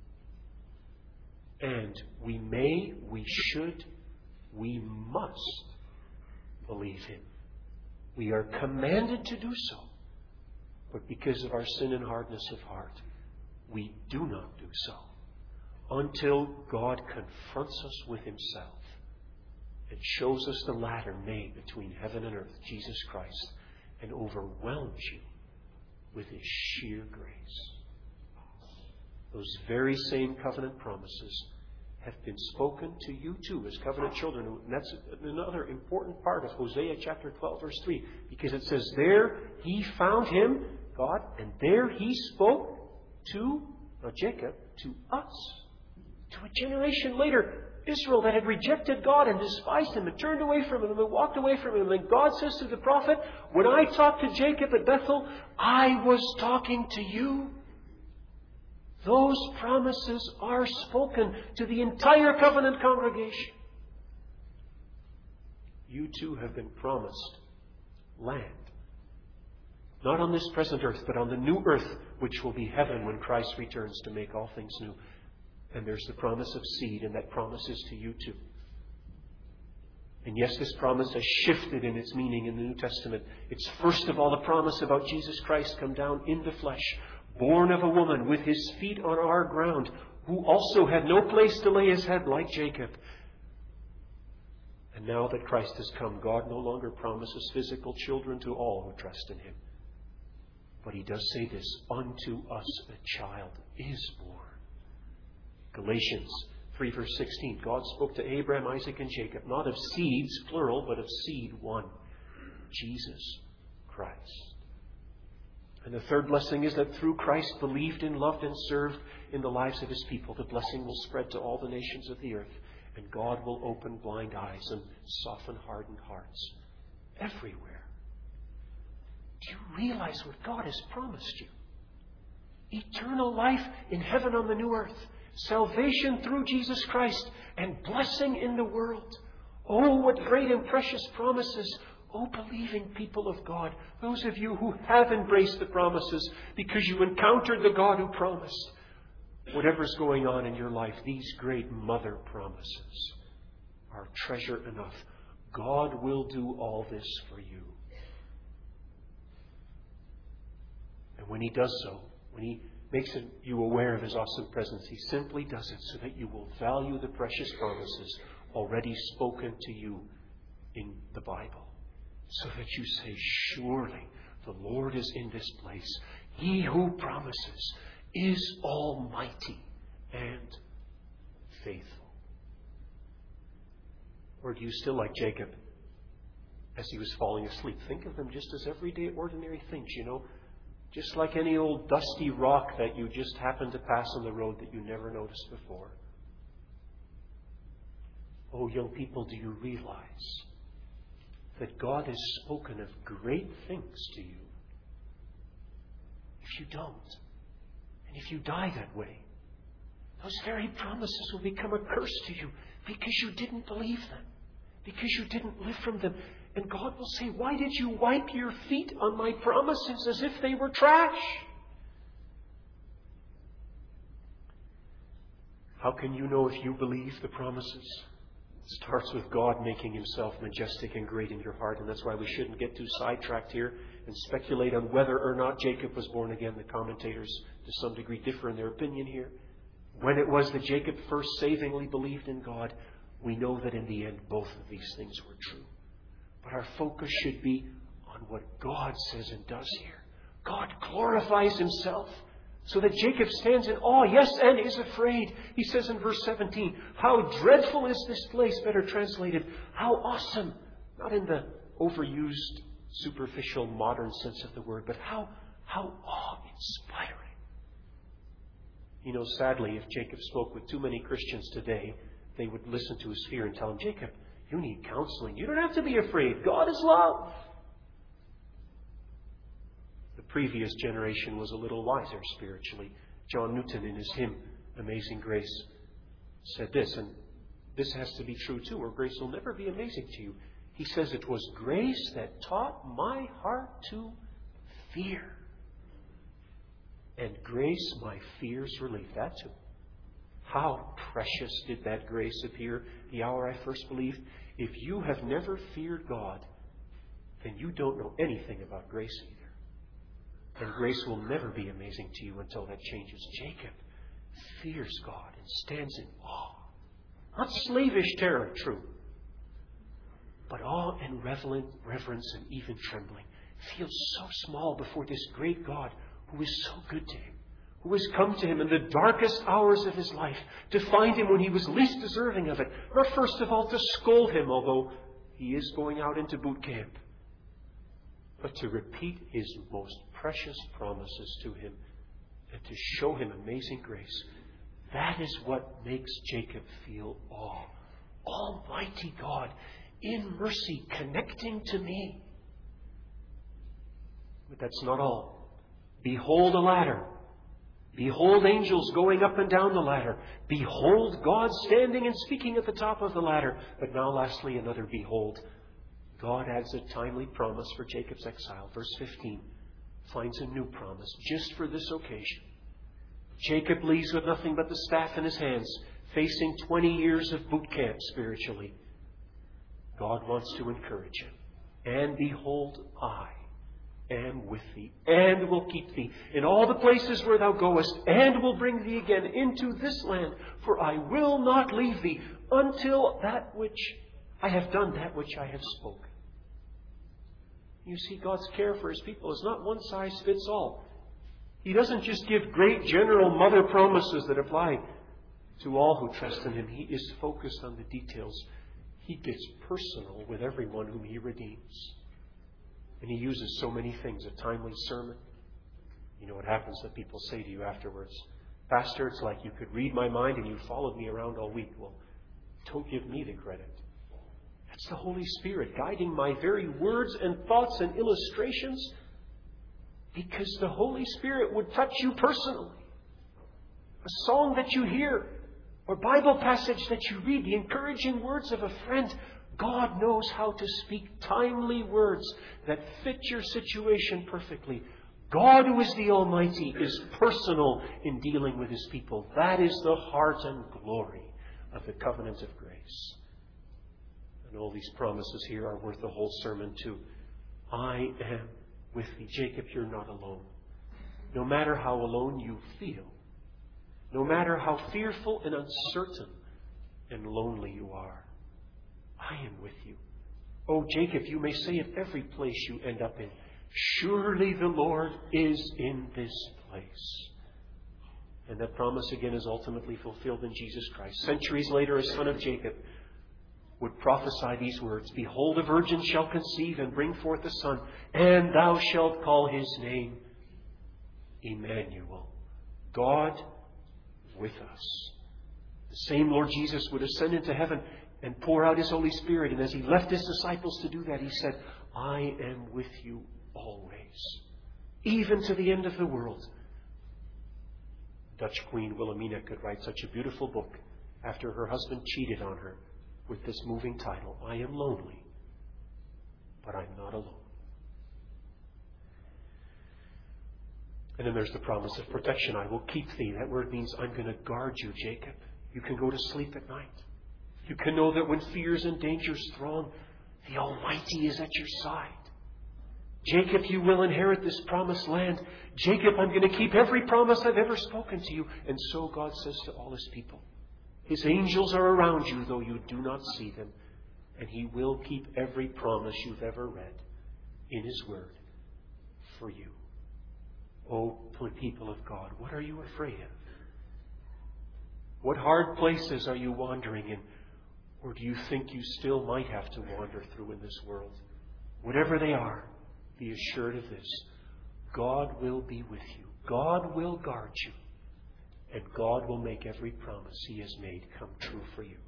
And we may, we should, we must believe Him. We are commanded to do so. But because of our sin and hardness of heart, we do not do so until God confronts us with Himself and shows us the ladder made between heaven and earth, Jesus Christ, and overwhelms you with His sheer grace. Those very same covenant promises have been spoken to you too as covenant children. And that's another important part of Hosea chapter twelve, verse three, because it says, there He found him, God, and there He spoke to, not Jacob, to us. To a generation later, Israel that had rejected God and despised Him and turned away from Him and walked away from Him. And God says to the prophet, when I talked to Jacob at Bethel, I was talking to you. Those promises are spoken to the entire covenant congregation. You too have been promised land. Not on this present earth, but on the new earth, which will be heaven when Christ returns to make all things new. And there's the promise of seed, and that promise is to you too. And yes, this promise has shifted in its meaning in the New Testament. It's first of all the promise about Jesus Christ come down in the flesh, born of a woman with His feet on our ground, who also had no place to lay His head like Jacob. And now that Christ has come, God no longer promises physical children to all who trust in Him. But He does say this, unto us a child is born. Galatians three verse sixteen, God spoke to Abraham, Isaac, and Jacob, not of seeds, plural, but of seed, one, Jesus Christ. And the third blessing is that through Christ, believed in, loved, and served in the lives of His people, the blessing will spread to all the nations of the earth, and God will open blind eyes and soften hardened hearts everywhere. Do you realize what God has promised you? Eternal life in heaven on the new earth. Salvation through Jesus Christ and blessing in the world. Oh, what great and precious promises. Oh, believing people of God, those of you who have embraced the promises because you encountered the God who promised. Whatever's going on in your life, these great mother promises are treasure enough. God will do all this for you. And when He does so, when He makes you aware of His awesome presence, He simply does it so that you will value the precious promises already spoken to you in the Bible. So that you say, surely the Lord is in this place. He who promises is almighty and faithful. Or do you still, like Jacob, as he was falling asleep, think of them just as everyday, ordinary things, you know? Just like any old dusty rock that you just happened to pass on the road that you never noticed before. Oh, young people, do you realize that God has spoken of great things to you? If you don't, and if you die that way, those very promises will become a curse to you because you didn't believe them, because you didn't live from them. And God will say, why did you wipe your feet on my promises as if they were trash? How can you know if you believe the promises? It starts with God making Himself majestic and great in your heart. And that's why we shouldn't get too sidetracked here and speculate on whether or not Jacob was born again. The commentators, to some degree, differ in their opinion here. When it was that Jacob first savingly believed in God, we know that in the end both of these things were true. But our focus should be on what God says and does here. God glorifies Himself so that Jacob stands in awe, yes, and is afraid. He says in verse seventeen, how dreadful is this place, better translated, how awesome. Not in the overused, superficial, modern sense of the word, but how, how awe-inspiring. You know, sadly, if Jacob spoke with too many Christians today, they would listen to his fear and tell him, Jacob, you need counseling. You don't have to be afraid. God is love. The previous generation was a little wiser spiritually. John Newton, in his hymn, Amazing Grace, said this, and this has to be true too, or grace will never be amazing to you. He says, it was grace that taught my heart to fear, and grace my fears relieved. That too. How precious did that grace appear the hour I first believed? If you have never feared God, then you don't know anything about grace either. And grace will never be amazing to you until that changes. Jacob fears God and stands in awe. Not slavish terror, true, but awe and reverence and even trembling. Feels so small before this great God who is so good to him, who has come to him in the darkest hours of his life to find him when he was least deserving of it. Not first of all to scold him, although he is going out into boot camp, but to repeat his most precious promises to him and to show him amazing grace. That is what makes Jacob feel awe. Almighty God, in mercy, connecting to me. But that's not all. Behold a ladder. Behold angels going up and down the ladder. Behold God standing and speaking at the top of the ladder. But now lastly, another behold. God adds a timely promise for Jacob's exile. Verse fifteen finds a new promise just for this occasion. Jacob leaves with nothing but the staff in his hands, facing twenty years of boot camp spiritually. God wants to encourage him. And behold, I am with thee, and will keep thee in all the places where thou goest, and will bring thee again into this land, for I will not leave thee until that which I have done, that which I have spoken. You see, God's care for His people is not one size fits all. He doesn't just give great general mother promises that apply to all who trust in Him. He is focused on the details. He gets personal with everyone whom He redeems. And He uses so many things. A timely sermon. You know what happens that people say to you afterwards? Pastor, it's like you could read my mind and you followed me around all week. Well, don't give me the credit. That's the Holy Spirit guiding my very words and thoughts and illustrations, because the Holy Spirit would touch you personally. A song that you hear, or Bible passage that you read, the encouraging words of a friend. God knows how to speak timely words that fit your situation perfectly. God, who is the Almighty, is personal in dealing with His people. That is the heart and glory of the covenant of grace. And all these promises here are worth the whole sermon too. I am with thee. Jacob, you're not alone. No matter how alone you feel, no matter how fearful and uncertain and lonely you are, I am with you. Oh, Jacob, you may say at every place you end up in, surely the Lord is in this place. And that promise again is ultimately fulfilled in Jesus Christ. Centuries later, a son of Jacob would prophesy these words, behold, a virgin shall conceive and bring forth a son, and thou shalt call his name Emmanuel, God with us. The same Lord Jesus would ascend into heaven and pour out His Holy Spirit. And as He left His disciples to do that, He said, I am with you always, even to the end of the world. Dutch Queen Wilhelmina could write such a beautiful book after her husband cheated on her with this moving title, I am lonely, but I'm not alone. And then there's the promise of protection. I will keep thee. That word means I'm going to guard you, Jacob. You can go to sleep at night. You can know that when fears and dangers throng, the Almighty is at your side. Jacob, you will inherit this promised land. Jacob, I'm going to keep every promise I've ever spoken to you. And so God says to all His people, His angels are around you, though you do not see them. And He will keep every promise you've ever read in His Word for you. Oh, people of God, what are you afraid of? What hard places are you wandering in? Or do you think you still might have to wander through in this world? Whatever they are, be assured of this. God will be with you. God will guard you. And God will make every promise He has made come true for you.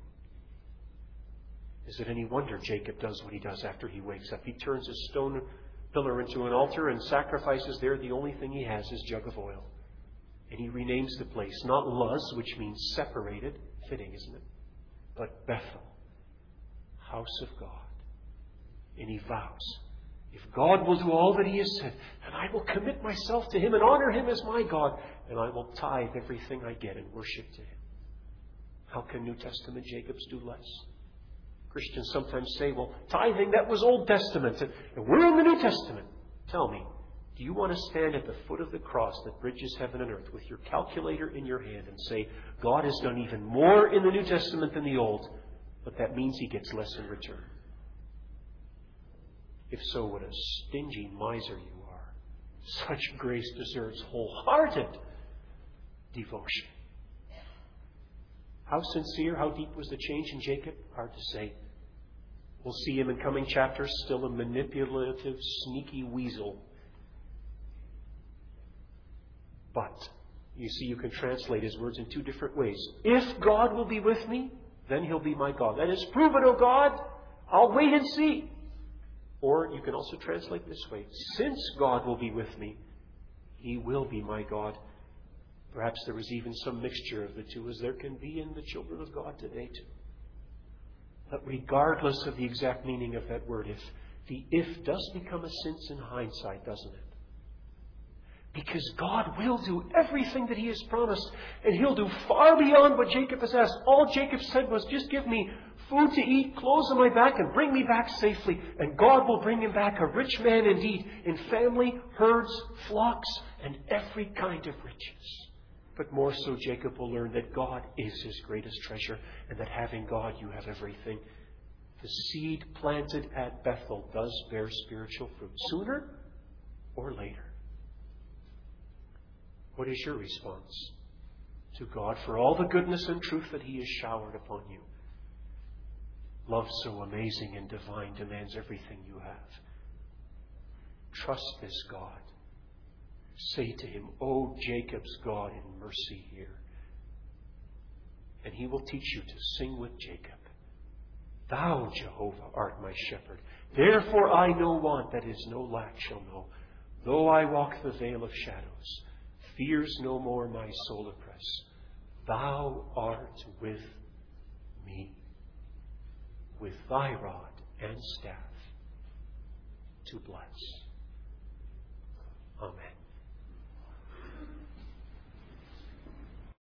Is it any wonder Jacob does what he does after he wakes up? He turns a stone pillar into an altar and sacrifices there. The only thing he has is a jug of oil. And he renames the place, not Luz, which means separated, fitting, isn't it? But Bethel, house of God. And he vows, if God will do all that He has said, then I will commit myself to Him and honor Him as my God, and I will tithe everything I get and worship to Him. How can New Testament Jacobs do less? Christians sometimes say, well, tithing, that was Old Testament, and we're in the New Testament. Tell me, do you want to stand at the foot of the cross that bridges heaven and earth with your calculator in your hand and say, God has done even more in the New Testament than the Old, but that means He gets less in return? If so, what a stingy miser you are. Such grace deserves wholehearted devotion. How sincere, how deep was the change in Jacob? Hard to say. We'll see him in coming chapters, still a manipulative, sneaky weasel. But, you see, you can translate his words in two different ways. If God will be with me, then He'll be my God. That is, prove it, O God. I'll wait and see. Or you can also translate this way. Since God will be with me, He will be my God. Perhaps there was even some mixture of the two, as there can be in the children of God today too. But regardless of the exact meaning of that word, if, the if does become a sense in hindsight, doesn't it? Because God will do everything that He has promised, and He'll do far beyond what Jacob has asked. All Jacob said was, just give me food to eat, clothes on my back, and bring me back safely. And God will bring him back a rich man indeed, in family, herds, flocks, and every kind of riches. But more so, Jacob will learn that God is his greatest treasure, and that having God, you have everything. The seed planted at Bethel does bear spiritual fruit, sooner or later. What is your response to God for all the goodness and truth that He has showered upon you? Love so amazing and divine demands everything you have. Trust this God. Say to Him, O Jacob's God, in mercy here. And He will teach you to sing with Jacob. Thou, Jehovah, art my shepherd. Therefore I no want, that is, no lack shall know. Though I walk the vale of shadows, fears no more my soul oppress. Thou art with me, with Thy rod and staff to bless. Amen.